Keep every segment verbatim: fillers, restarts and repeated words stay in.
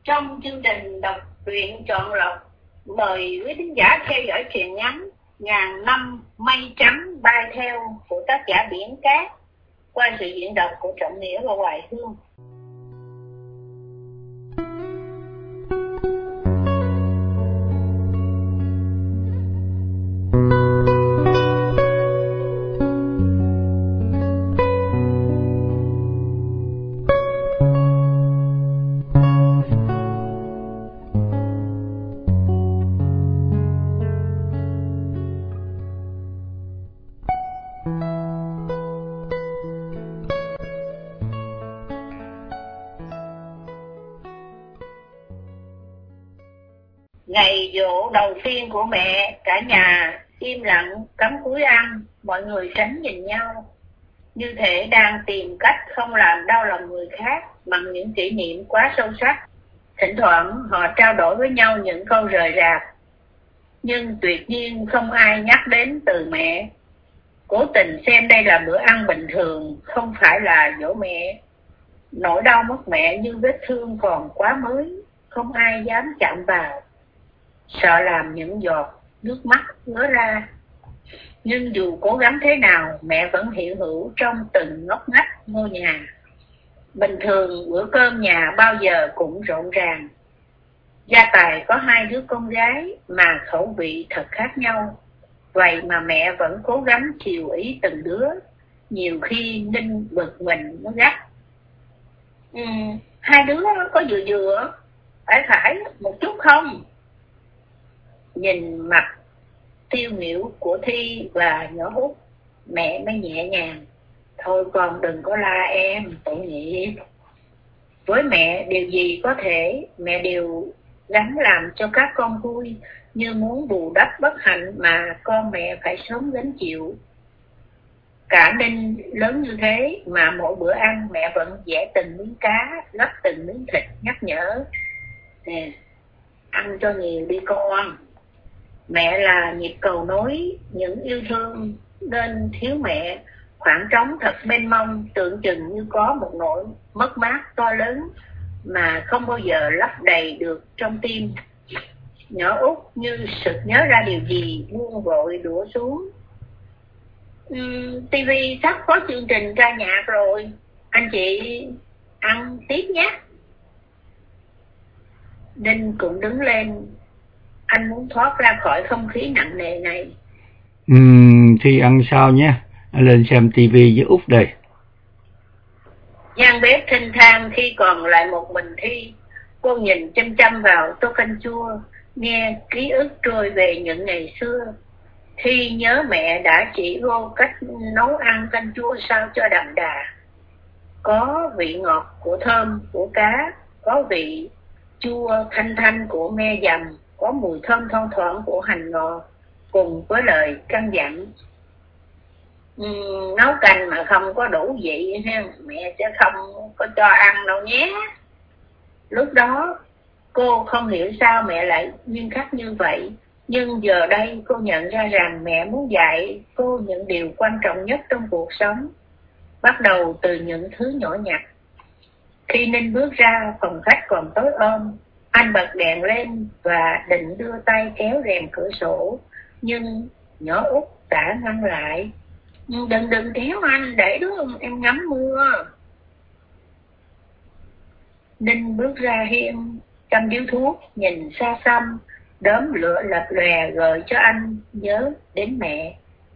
Trong chương trình đọc truyện chọn lọc, mời quý thính giả theo dõi truyện ngắn Ngàn năm mây trắng bay theo của tác giả Biển Cát qua sự diễn đọc của Trọng Nghĩa và Hoài Hương. Ngày giỗ đầu tiên của mẹ, cả nhà im lặng cắm cúi ăn, mọi người tránh nhìn nhau, như thể đang tìm cách không làm đau lòng người khác bằng những kỷ niệm quá sâu sắc. Thỉnh thoảng họ trao đổi với nhau những câu rời rạc, nhưng tuyệt nhiên không ai nhắc đến từ mẹ. Cố tình xem đây là bữa ăn bình thường, không phải là giỗ mẹ. Nỗi đau mất mẹ như vết thương còn quá mới, không ai dám chạm vào, sợ làm những giọt nước mắt ứa ra. Nhưng dù cố gắng thế nào, mẹ vẫn hiện hữu trong từng ngóc ngách ngôi nhà. Bình thường bữa cơm nhà bao giờ cũng rộn ràng. Gia tài có hai đứa con gái mà khẩu vị thật khác nhau, vậy mà mẹ vẫn cố gắng chiều ý từng đứa. Nhiều khi Ninh bực mình nó gắt: ừ, hai đứa có vừa vừa, phải phải một chút không? Nhìn mặt tiêu nghỉu của Thi và nhỏ Út, mẹ mới nhẹ nhàng: thôi con đừng có la em, tội nghiệp. Với mẹ, điều gì có thể mẹ đều gắng làm cho các con vui, như muốn bù đắp bất hạnh mà con mẹ phải sớm gánh chịu. Cả Ninh lớn như thế mà mỗi bữa ăn mẹ vẫn vẽ từng miếng cá, gấp từng miếng thịt, nhắc nhở: nè, ăn cho nhiều đi con. Mẹ là nhịp cầu nối những yêu thương, nên thiếu mẹ, khoảng trống thật mênh mông, tưởng chừng như có một nỗi mất mát to lớn mà không bao giờ lấp đầy được trong tim. Nhỏ Út như sực nhớ ra điều gì, buông vội đũa xuống: uhm, tivi sắp có chương trình ca nhạc rồi, anh chị ăn tiếp nhé. Ninh cũng đứng lên, anh muốn thoát ra khỏi không khí nặng nề này. Uhm, Thi ăn sao nhé, anh lên xem tivi với Út đây. Gian bếp thênh thang khi còn lại một mình Thi. Cô nhìn chăm chăm vào tô canh chua, nghe ký ức trôi về những ngày xưa. Thi nhớ mẹ đã chỉ cô cách nấu ăn canh chua sao cho đậm đà. Có vị ngọt của thơm của cá, có vị chua thanh thanh của me dầm, có mùi thơm thoang thoảng của hành ngò, cùng với lời căn dặn: uhm, nấu canh mà không có đủ vị ha, mẹ sẽ không có cho ăn đâu nhé. Lúc đó cô không hiểu sao mẹ lại nghiêm khắc như vậy, nhưng giờ đây cô nhận ra rằng mẹ muốn dạy cô những điều quan trọng nhất trong cuộc sống, bắt đầu từ những thứ nhỏ nhặt. Khi Ninh bước ra, phòng khách còn tối om. Anh bật đèn lên và định đưa tay kéo rèm cửa sổ, nhưng nhỏ Út đã ngăn lại: đừng đừng kéo anh, để đứa em ngắm mưa. Ninh bước ra hiên, chăm điếu thuốc, nhìn xa xăm, đốm lửa lập lòe gợi cho anh nhớ đến mẹ.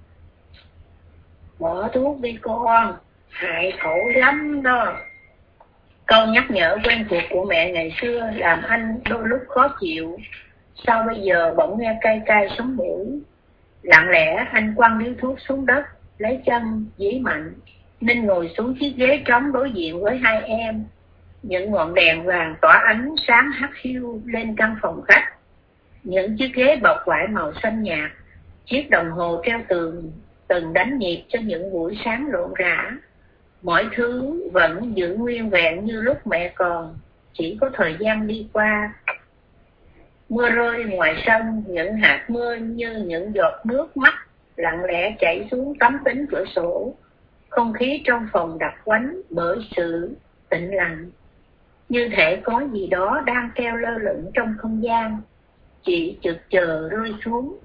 Bỏ thuốc đi con, hại phổi lắm đó. Câu nhắc nhở quen thuộc của mẹ ngày xưa làm anh đôi lúc khó chịu. Sao bây giờ bỗng nghe cay cay sống mũi. Lặng lẽ anh quăng điếu thuốc xuống đất, lấy chân dí mạnh. Ninh ngồi xuống chiếc ghế trống đối diện với hai em. Những ngọn đèn vàng tỏa ánh sáng hắt hiu lên căn phòng khách. Những chiếc ghế bọc vải màu xanh nhạt, chiếc đồng hồ treo tường từng đánh nhịp cho những buổi sáng rộn rã. Mọi thứ vẫn giữ nguyên vẹn như lúc mẹ còn, chỉ có thời gian đi qua. Mưa rơi ngoài sân, những hạt mưa như những giọt nước mắt lặng lẽ chảy xuống tấm kính cửa sổ. Không khí trong phòng đặc quánh bởi sự tĩnh lặng. như thể có gì đó đang treo lơ lửng trong không gian, chỉ chực chờ rơi xuống.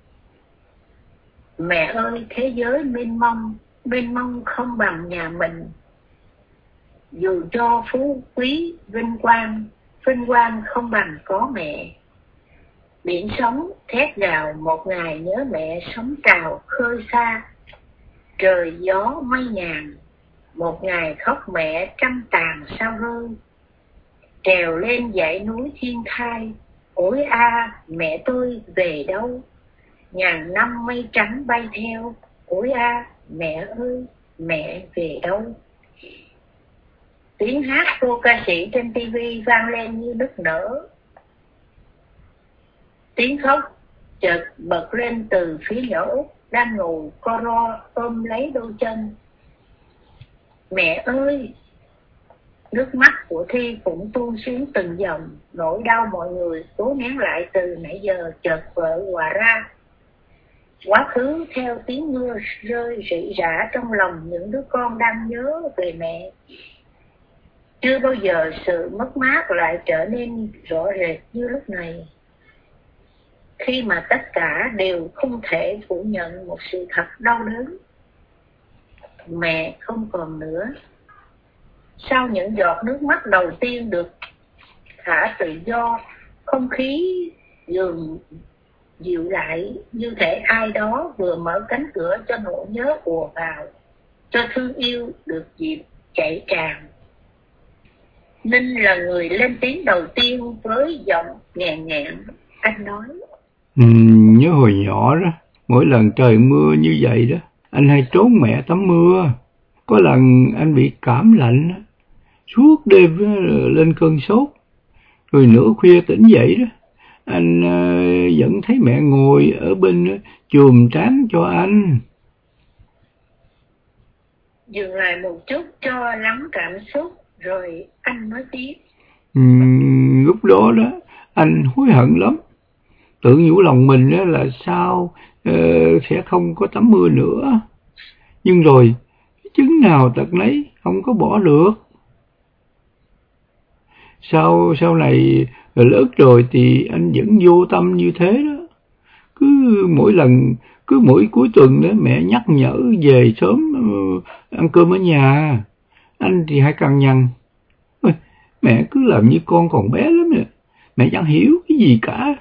Mẹ ơi, thế giới mênh mông, mênh mông không bằng nhà mình. Dù cho phú quý, vinh quang, vinh quang không bằng có mẹ. Biển sóng thét gào một ngày nhớ mẹ sóng trào khơi xa. Trời gió mây ngàn, một ngày khóc mẹ trăm tàn sao rơi. Trèo lên dãy núi thiên thai, ôi a mẹ tôi về đâu? Ngàn năm mây trắng bay theo, ôi a mẹ ơi mẹ về đâu? Tiếng hát cô ca sĩ trên tivi vang lên như nức nở. Tiếng khóc chợt bật lên từ phía nhỏ Út đang ngồi co ro ôm lấy đôi chân. Mẹ ơi! Nước mắt của Thi cũng tuôn xuống từng dòng, nỗi đau mọi người cố nén lại từ nãy giờ chợt vỡ hòa ra. Quá khứ theo tiếng mưa rơi rỉ rả trong lòng những đứa con đang nhớ về mẹ. Chưa bao giờ sự mất mát lại trở nên rõ rệt như lúc này, khi mà tất cả đều không thể phủ nhận một sự thật đau đớn. Mẹ không còn nữa. Sau những giọt nước mắt đầu tiên được thả tự do, không khí dường dịu lại, như thể ai đó vừa mở cánh cửa cho nỗi nhớ ùa vào, cho thương yêu được dịp chảy tràn. Ninh là người lên tiếng đầu tiên với giọng nghẹn nghẹn. Anh nói: ừ, Nhớ hồi nhỏ đó, mỗi lần trời mưa như vậy đó, anh hay trốn mẹ tắm mưa. Có lần anh bị cảm lạnh, suốt đêm lên cơn sốt, rồi nửa khuya tỉnh dậy đó, anh uh, vẫn thấy mẹ ngồi ở bên uh, chùm trán cho anh. Dừng lại một chút cho lắng cảm xúc, rồi anh nói tiếp. Ừ, lúc đó đó, anh hối hận lắm. Tự nhủ lòng mình đó là sao uh, sẽ không có tắm mưa nữa. Nhưng rồi, chứng nào tật nấy, không có bỏ được. Sau, sau này lớn rồi thì anh vẫn vô tâm như thế đó. Cứ mỗi lần, cứ mỗi cuối tuần đó mẹ nhắc nhở về sớm uh, ăn cơm ở nhà, anh thì hay cằn nhằn: mẹ cứ làm như con còn bé lắm nè, mẹ chẳng hiểu cái gì cả.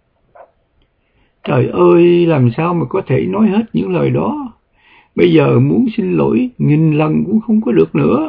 Trời ơi, làm sao mà có thể nói hết những lời đó. Bây giờ muốn xin lỗi nghìn lần cũng không có được nữa.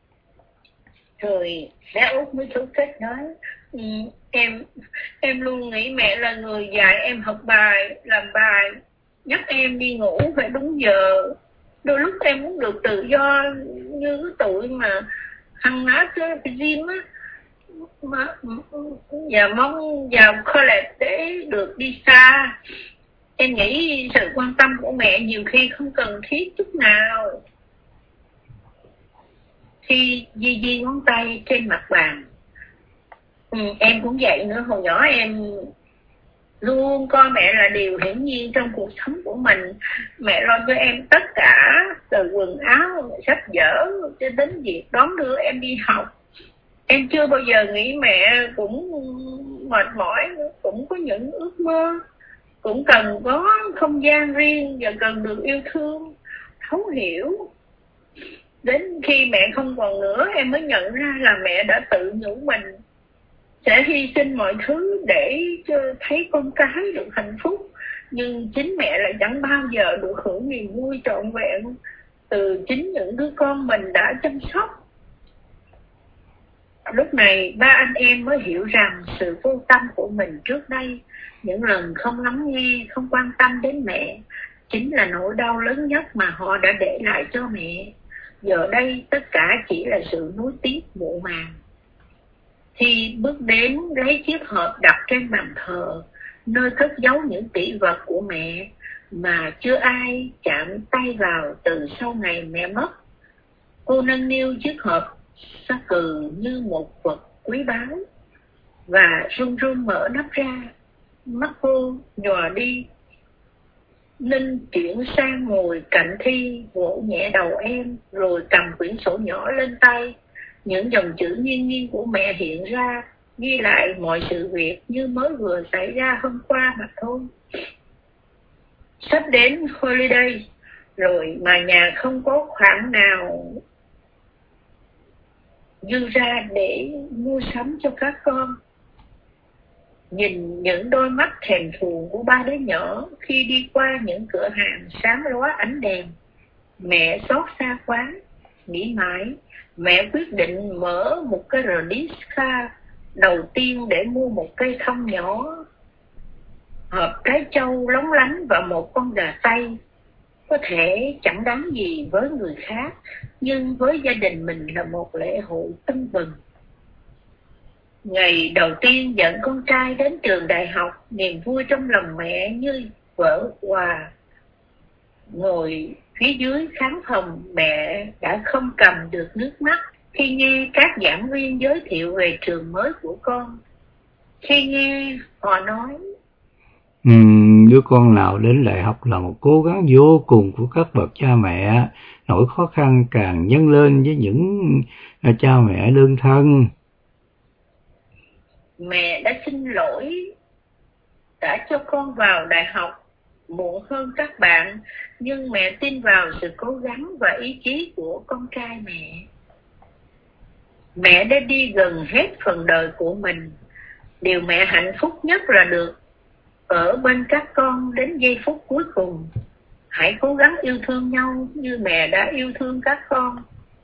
Rồi bé Út mới thú kết nói: ừ, em em luôn nghĩ mẹ là người dạy em học bài, làm bài, nhắc em đi ngủ phải đúng giờ. Đôi lúc em muốn được tự do như cái tuổi mà hăng nát cái gym á, mà và mong vào college để được đi xa. Em nghĩ sự quan tâm của mẹ nhiều khi không cần thiết chút nào. Khi di di ngón tay trên mặt bàn. Ừ, em cũng vậy nữa. Hồi nhỏ em luôn coi mẹ là điều hiển nhiên trong cuộc sống của mình. Mẹ lo cho em tất cả, từ quần áo, sách vở cho đến việc đón đưa em đi học. Em chưa bao giờ nghĩ mẹ cũng mệt mỏi, cũng có những ước mơ, cũng cần có không gian riêng và cần được yêu thương, thấu hiểu. Đến khi mẹ không còn nữa, em mới nhận ra là mẹ đã tự nhủ mình sẽ hy sinh mọi thứ để cho thấy con cái được hạnh phúc. Nhưng chính mẹ lại chẳng bao giờ được hưởng niềm vui trọn vẹn từ chính những đứa con mình đã chăm sóc. Lúc này ba anh em mới hiểu rằng sự vô tâm của mình trước đây, những lần không lắng nghe, không quan tâm đến mẹ, chính là nỗi đau lớn nhất mà họ đã để lại cho mẹ. Giờ đây tất cả chỉ là sự nuối tiếc muộn màng. Thì bước đến lấy chiếc hộp đặt trên bàn thờ, nơi cất giấu những kỷ vật của mẹ mà chưa ai chạm tay vào từ sau ngày mẹ mất. Cô nâng niu chiếc hộp xa cừ như một vật quý báu và run run mở nắp ra. Mắt cô nhòa đi. Ninh chuyển sang ngồi cạnh Thi, vỗ nhẹ đầu em rồi cầm quyển sổ nhỏ lên tay. Những dòng chữ nghiêng nghiêng của mẹ hiện ra, ghi lại mọi sự việc như mới vừa xảy ra hôm qua mà thôi. Sắp đến holiday rồi mà nhà không có khoản nào dư ra để mua sắm cho các con. Nhìn những đôi mắt thèm thuồng của ba đứa nhỏ khi đi qua những cửa hàng sáng lóa ánh đèn, mẹ xót xa quá. Nghĩ mãi, mẹ quyết định mở một cái radiska đầu tiên để mua một cây thông nhỏ, hộp trái châu lóng lánh và một con gà tây. Có thể chẳng đáng gì với người khác, nhưng với gia đình mình là một lễ hội tưng bừng. Ngày đầu tiên dẫn con trai đến trường đại học, niềm vui trong lòng mẹ như vỡ òa. Ngồi phía dưới khán phòng, mẹ đã không cầm được nước mắt khi nghe các giảng viên giới thiệu về trường mới của con. Khi nghe họ nói, ừ, đứa con nào đến đại học là một cố gắng vô cùng của các bậc cha mẹ, nỗi khó khăn càng nhân lên với những cha mẹ đơn thân. Mẹ đã xin lỗi đã cho con vào đại học muộn hơn các bạn, nhưng mẹ tin vào sự cố gắng và ý chí của con trai mẹ. Mẹ đã đi gần hết phần đời của mình. Điều mẹ hạnh phúc nhất là được ở bên các con đến giây phút cuối cùng. Hãy cố gắng yêu thương nhau như mẹ đã yêu thương các con.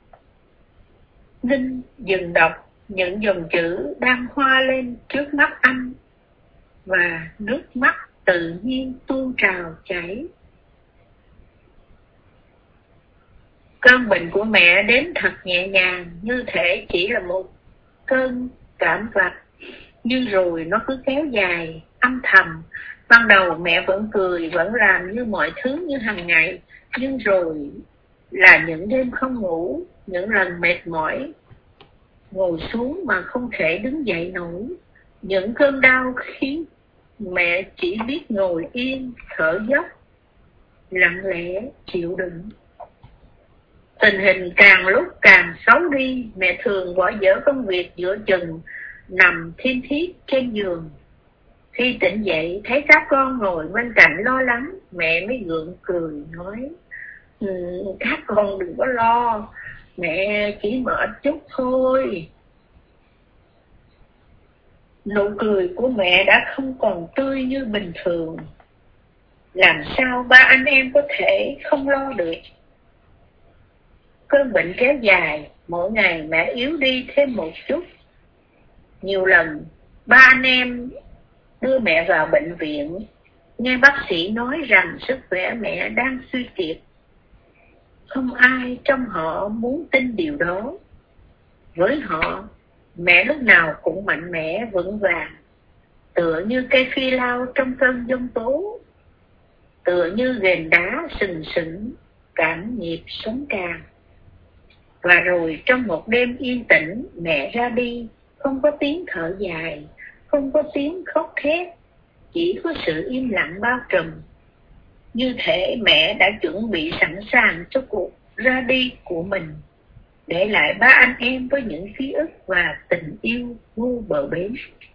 Ninh dừng đọc những dòng chữ đang hoa lên trước mắt anh, và nước mắt tự nhiên tuôn trào chảy. Cơn bệnh của mẹ đến thật nhẹ nhàng, như thể chỉ là một cơn cảm vặt, nhưng rồi nó cứ kéo dài, âm thầm. Ban đầu mẹ vẫn cười, vẫn làm như mọi thứ như hàng ngày, nhưng rồi là những đêm không ngủ, những lần mệt mỏi, ngồi xuống mà không thể đứng dậy nổi. Những cơn đau khiến mẹ chỉ biết ngồi yên, thở dốc, lặng lẽ chịu đựng. Tình hình càng lúc càng xấu đi, mẹ thường bỏ dở công việc giữa chừng, nằm thiên thiết trên giường. Khi tỉnh dậy thấy các con ngồi bên cạnh lo lắng, mẹ mới gượng cười nói, ừ, các con đừng có lo, mẹ chỉ mệt chút thôi. Nụ cười của mẹ đã không còn tươi như bình thường. Làm sao ba anh em có thể không lo được? Cơn bệnh kéo dài, mỗi ngày mẹ yếu đi thêm một chút. Nhiều lần ba anh em đưa mẹ vào bệnh viện, nghe bác sĩ nói rằng sức khỏe mẹ đang suy kiệt. Không ai trong họ muốn tin điều đó. Với họ, mẹ lúc nào cũng mạnh mẽ vững vàng, tựa như cây phi lao trong cơn giông tố, tựa như ghềnh đá sừng sững cảm nhịp sống càng. Và rồi trong một đêm yên tĩnh, mẹ ra đi, không có tiếng thở dài, không có tiếng khóc thét, chỉ có sự im lặng bao trùm. Như thể mẹ đã chuẩn bị sẵn sàng cho cuộc ra đi của mình, để lại ba anh em với những ký ức và tình yêu vô bờ bến.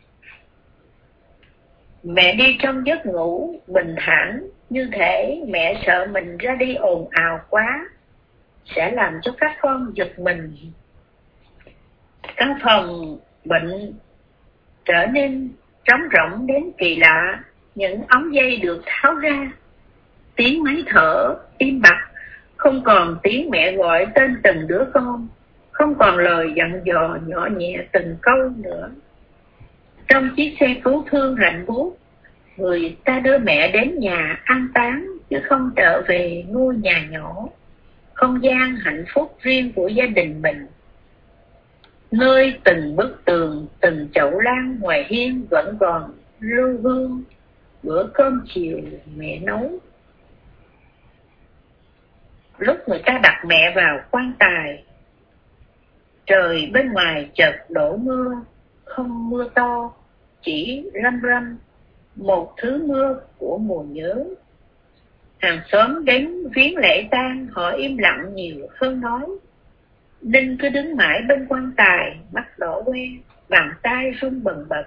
Mẹ đi trong giấc ngủ bình thản, như thể mẹ sợ mình ra đi ồn ào quá sẽ làm cho các con giật mình. Căn phòng bệnh trở nên trống rỗng đến kỳ lạ. Những ống dây được tháo ra, tiếng máy thở im bặt, không còn tiếng mẹ gọi tên từng đứa con, không còn lời dặn dò nhỏ nhẹ từng câu nữa. Trong chiếc xe cứu thương lạnh buốt, người ta đưa mẹ đến nhà an táng chứ không trở về ngôi nhà nhỏ, không gian hạnh phúc riêng của gia đình mình, nơi từng bức tường, từng chậu lan ngoài hiên vẫn còn lưu hương bữa cơm chiều mẹ nấu. Lúc người ta đặt mẹ vào quan tài, trời bên ngoài chợt đổ mưa, không mưa to, chỉ răm răm, một thứ mưa của mùa nhớ. Hàng xóm đến viếng lễ tang, họ im lặng nhiều hơn nói. Ninh cứ đứng mãi bên quan tài, mắt đỏ que, bàn tay run bần bật.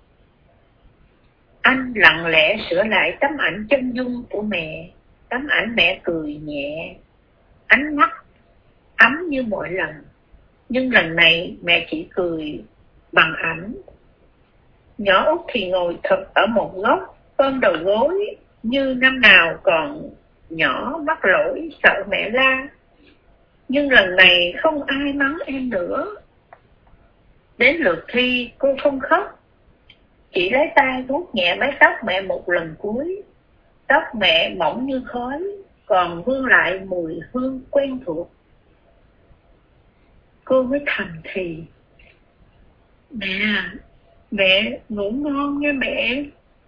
Anh lặng lẽ sửa lại tấm ảnh chân dung của mẹ. Tấm ảnh mẹ cười nhẹ, ánh mắt ấm như mọi lần. Nhưng lần này mẹ chỉ cười bằng ảnh. Nhỏ Út thì ngồi thật ở một góc, ôm đầu gối, như năm nào còn nhỏ mắc lỗi sợ mẹ la. Nhưng lần này không ai mắng em nữa. Đến lượt Thi, cô không khóc, chỉ lấy tay vuốt nhẹ mái tóc mẹ một lần cuối. Tóc mẹ mỏng như khói, còn vương lại mùi hương quen thuộc. Cô mới thầm thì: Mẹ, mẹ ngủ ngon nha mẹ.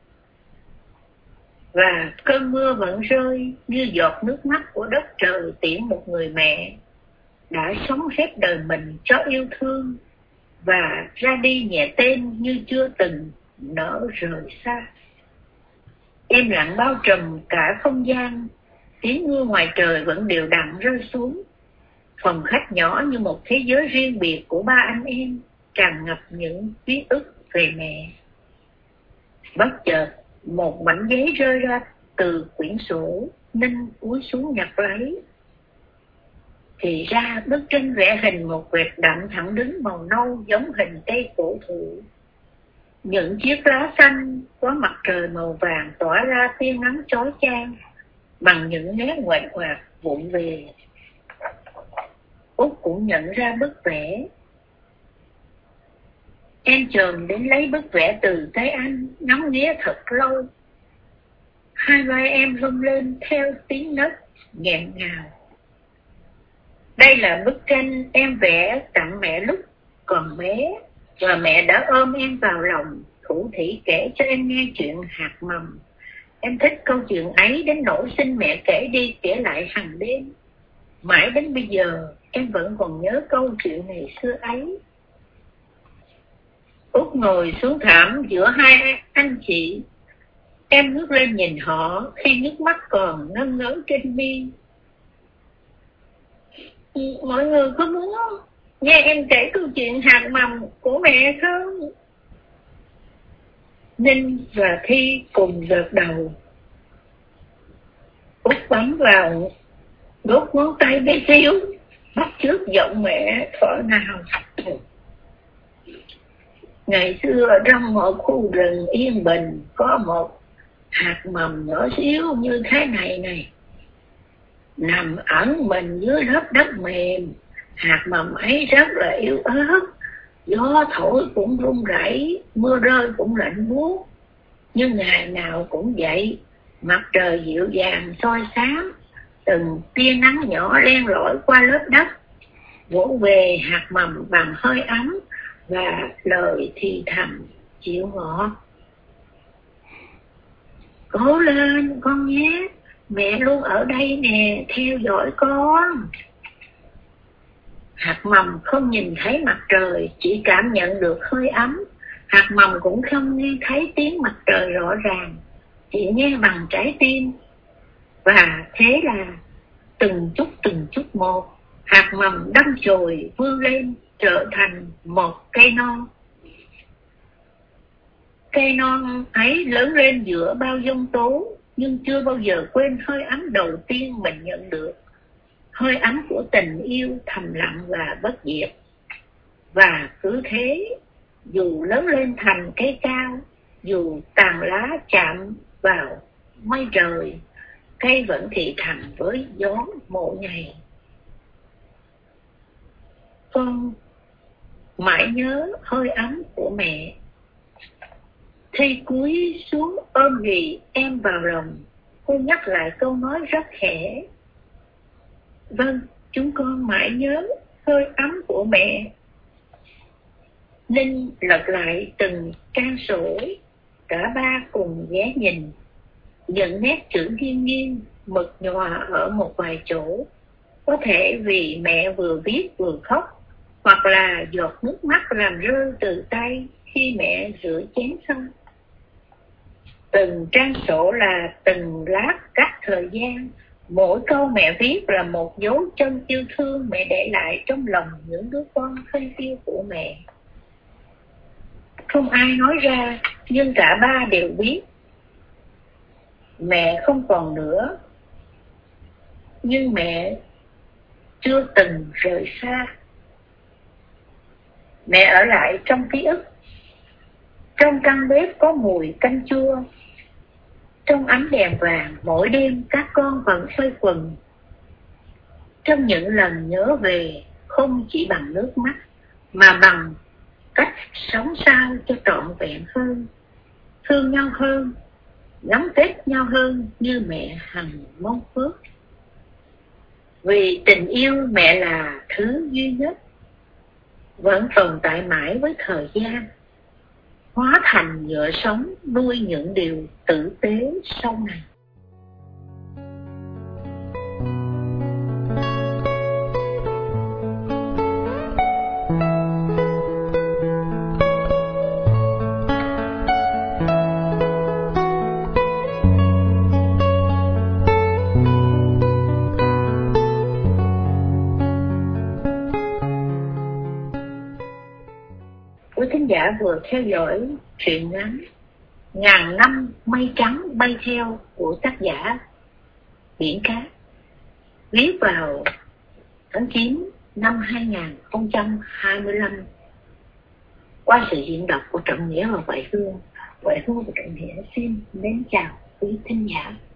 Và cơn mưa vẫn rơi như giọt nước mắt của đất trời tiễn một người mẹ đã sống hết đời mình cho yêu thương và ra đi nhẹ tên như chưa từng nỡ rời xa. Im lặng bao trùm cả không gian, tiếng mưa ngoài trời vẫn đều đặn rơi xuống. Phòng khách nhỏ như một thế giới riêng biệt của ba anh em, tràn ngập những ký ức về mẹ. Bất chợt, một mảnh giấy rơi ra từ quyển sổ, Ninh cúi xuống nhặt lấy. Thì ra bức tranh vẽ hình một vệt đậm thẳng đứng màu nâu giống hình cây cổ thụ. Những chiếc lá xanh có mặt trời màu vàng tỏa ra tia nắng chói chang bằng những nét ngoạch ngoạc vụng về. Út cũng nhận ra bức vẽ. Em chồm đến lấy bức vẽ từ tay anh, ngắm nghía thật lâu. Hai vai em rung lên theo tiếng nấc nghẹn ngào. Đây là bức tranh em vẽ tặng mẹ lúc còn bé, và mẹ đã ôm em vào lòng, thủ thỉ kể cho em nghe chuyện hạt mầm. Em thích câu chuyện ấy đến nỗi xin mẹ kể đi kể lại hàng đêm. Mãi đến bây giờ em vẫn còn nhớ câu chuyện ngày xưa ấy. Út ngồi xuống thảm giữa hai anh chị. Em ngước lên nhìn họ khi nước mắt còn ngân ngấn trên mi. Mọi người có muốn nghe em kể câu chuyện hạt mầm của mẹ không? Ninh và Thi cùng gật đầu. Út bấm vào đốt ngón tay bé xíu, bắt chước giọng mẹ thở nào. Ngày xưa trong một khu rừng yên bình có một hạt mầm nhỏ xíu như thế này này, nằm ẩn mình dưới lớp đất mềm. Hạt mầm ấy rất là yếu ớt, gió thổi cũng run rẩy, mưa rơi cũng lạnh buốt. Nhưng ngày nào cũng vậy, mặt trời dịu dàng soi sáng, từng tia nắng nhỏ len lỏi qua lớp đất, vỗ về hạt mầm bằng hơi ấm và lời thì thầm dịu ngọt. Cố lên con nhé, mẹ luôn ở đây nè, theo dõi con. Hạt mầm không nhìn thấy mặt trời, chỉ cảm nhận được hơi ấm. Hạt mầm cũng không nghe thấy tiếng mặt trời rõ ràng, chỉ nghe bằng trái tim. Và thế là từng chút từng chút một, hạt mầm đâm chồi vươn lên trở thành một cây non. Cây non ấy lớn lên giữa bao giông tố, nhưng chưa bao giờ quên hơi ấm đầu tiên mình nhận được. Hơi ấm của tình yêu thầm lặng và bất diệt. Và cứ thế, dù lớn lên thành cây cao, dù tàn lá chạm vào mây trời, cây vẫn thì thầm với gió mỗi ngày. Con mãi nhớ hơi ấm của mẹ. Thi cúi xuống ôm ghì em vào lòng. Cô nhắc lại câu nói rất khẽ. Vâng, chúng con mãi nhớ hơi ấm của mẹ. Ninh lật lại từng trang sổ. Cả ba cùng ghé nhìn. Những nét chữ nghiêng nghiêng, mực nhòa ở một vài chỗ. Có thể vì mẹ vừa viết vừa khóc, hoặc là giọt nước mắt làm rơi từ tay khi mẹ rửa chén xong. Từng trang sổ là từng lát cắt thời gian, Mỗi câu mẹ viết là một dấu chân yêu thương mẹ để lại trong lòng những đứa con thân yêu của mẹ. Không ai nói ra, nhưng cả ba đều biết. Mẹ không còn nữa, nhưng mẹ chưa từng rời xa. Mẹ ở lại trong ký ức. Trong căn bếp có mùi canh chua. Trong ánh đèn vàng mỗi đêm các con vẫn xoay quần. Trong những lần nhớ về không chỉ bằng nước mắt, mà bằng cách sống sao cho trọn vẹn hơn, thương nhau hơn, gắn kết nhau hơn như mẹ hằng mong ước. Vì tình yêu mẹ là thứ duy nhất, vẫn tồn tại mãi với thời gian, hóa thành nhựa sống nuôi những điều tử tế sau này. Quý thính giả vừa theo dõi truyện ngắn Ngàn năm mây trắng bay theo của tác giả Biển Cát, viết vào tháng chín năm hai nghìn không trăm hai mươi lăm qua sự diễn đọc của Trọng Nghĩa và Huệ Hương. Huệ Hương và Trọng Nghĩa xin mến chào quý thính giả.